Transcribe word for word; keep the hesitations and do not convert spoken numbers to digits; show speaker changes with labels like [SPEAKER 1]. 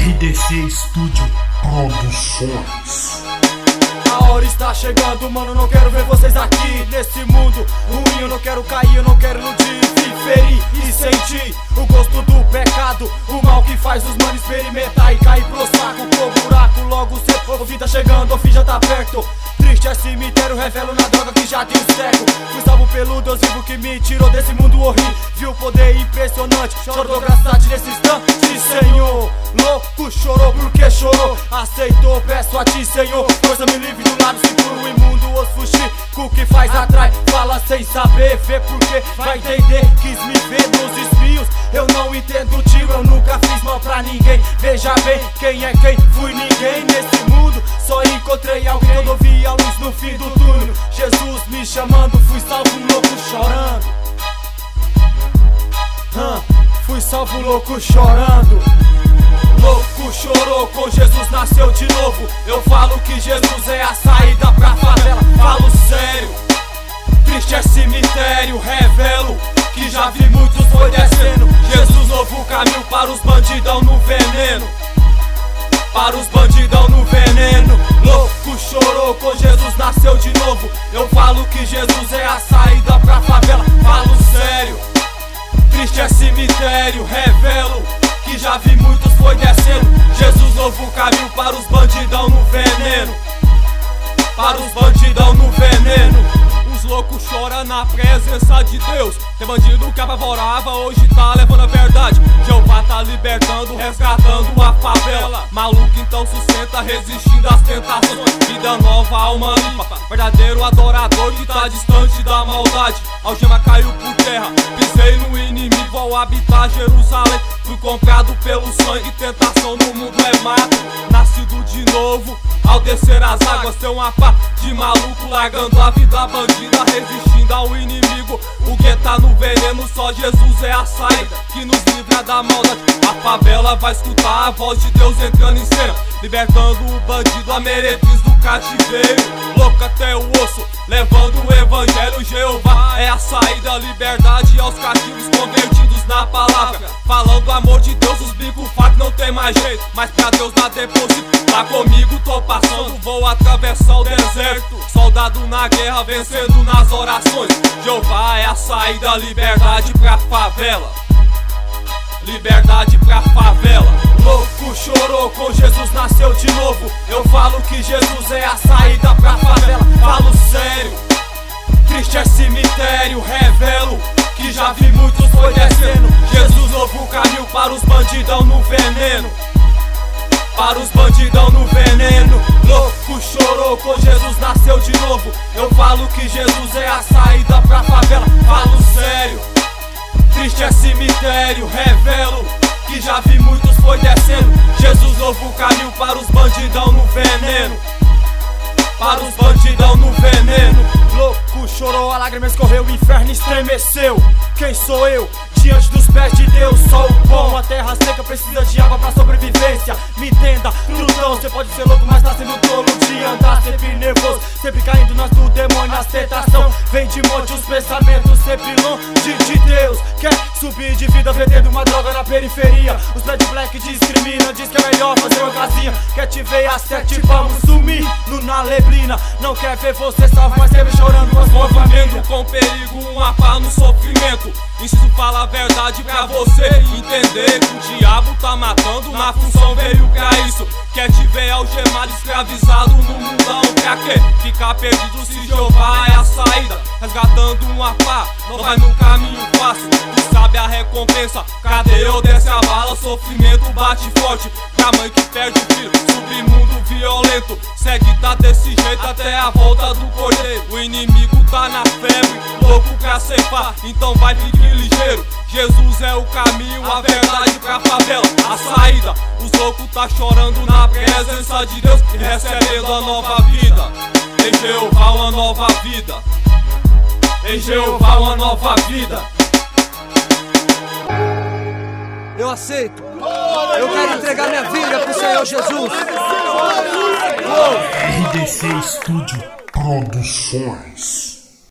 [SPEAKER 1] R D C Studio Produções.
[SPEAKER 2] A hora está chegando, mano, não quero ver vocês aqui nesse mundo ruim. Eu não quero cair, eu não quero iludir, me ferir e sentir o gosto do pecado, o mal que faz os manos experimentar e cair pro saco, pro buraco. Logo cedo, o fim tá chegando, o fim já tá perto. Triste é cemitério, revelo na droga que já tem um século. Fui salvo pelo Deus vivo que me tirou desse mundo horrível. Viu poder impressionante, choro dou graças a ti nesse instante, Senhor. Louco chorou porque chorou, aceitou, peço a ti, Senhor. Força me livre do lado seguro, imundo, os fuxico que faz atrai. Fala sem saber, vê porque vai entender. Quis me ver nos desvios, eu não entendo tiro. Eu nunca fiz mal pra ninguém, veja bem quem é quem. Fui ninguém nesse mundo, só encontrei alguém quando eu vi a luz no fim do túnel. Jesus me chamando, fui salvo louco chorando. hum, Fui salvo louco chorando. Louco chorou, com Jesus nasceu de novo. Eu falo que Jesus é a saída pra favela, falo sério. Triste é cemitério, revelo que já vi muitos foi descendo. Jesus novo caminho para os bandidão no veneno, para os bandidão no veneno. Louco chorou, com Jesus nasceu de novo. Eu falo que Jesus é a saída pra favela, falo sério. Triste é cemitério, revelo que já vi muitos foi descendo. Jesus novo caminho para os bandidão no veneno, para os bandidão no veneno. Os loucos choram na presença de Deus. Tem bandido que apavorava, hoje tá levando a verdade. Jeová tá libertando, resgatando a favela. Maluco então sustenta, resistindo às tentações. Vida nova, alma limpa, verdadeiro adorador que tá distante da maldade. Algema caiu por terra, pisei no inimigo ao habitar Jerusalém. Fui comprado pelo sangue, tentação no mundo é mato. Nascido de novo, ao descer as águas tem uma pá de maluco largando a vida bandida, resistindo ao inimigo. O que tá no veneno, só Jesus é a saída que nos livra da maldade. A favela vai escutar a voz de Deus entrando em cena, libertando o bandido, a meretriz do cativeiro. Louco até o osso, levando o evangelho. Jeová é a saída, liberdade aos cativos convertidos na palavra. Falando amor de Deus, os bicos facos não tem mais jeito, mas pra Deus dá depósito. Tá comigo, tô passando, vou atravessar o deserto. Soldado na guerra, vencendo nas orações. Jeová é a saída, liberdade pra favela, liberdade pra favela. Louco chorou, com Jesus nasceu de novo. Eu falo que Jesus é a saída pra favela, falo sério. Triste é cemitério, revelo que já vi muitos foi descendo. Jesus novo caminho para os bandidão no veneno, para os bandidão no veneno. Louco chorou, com Jesus nasceu de novo. Eu falo que Jesus é a saída pra favela, falo sério. Triste é cemitério, revelo que já vi muitos foi descendo. Jesus novo caminho para os bandidão no veneno, para os bandidão no veneno. Louco chorou, a lágrima escorreu, o inferno estremeceu. Quem sou eu diante dos pés de Deus? Só o bom. A terra seca precisa de água pra sobrevivência. Me entenda, trutão, cê pode ser louco, mas tá sendo tolo de andar sempre nervoso, sempre caindo nas do demônio, as tentação vem de monte, os pensamentos sempre longe de Deus. Quer subir de vida vendendo uma droga na periferia? Os prédios black discrimina, diz que é melhor fazer uma casinha. Quer te ver às sete, vamos sumir no na leblina. Não quer ver você salvo, mas quer ver chorando com a sua família. Com perigo, uma pá no sofrimento. Inciso fala a verdade pra você entender que o diabo tá matando, na função veio pra isso. Quer te ver algemado, escravizado no mundão, pra quê? Ficar perdido se Jeová é a saída, resgatando uma pá, não vai num caminho fácil. Tu sabe a recompensa, cadê eu desce a bala? Sofrimento bate forte pra mãe que perde o filho, submundo violento. Segue tá desse jeito até a volta do cordeiro. O inimigo tá na febre, louco pra ceifar, então vai, fique ligeiro. Jesus é o caminho, a verdade pra favela, a saída. Os loucos tá chorando na presença de Deus e recebendo a nova vida. Em Jeová uma nova vida, em Jeová uma nova vida.
[SPEAKER 3] Eu aceito, eu quero entregar minha vida pro Senhor Jesus.
[SPEAKER 1] R D C Studio Produções.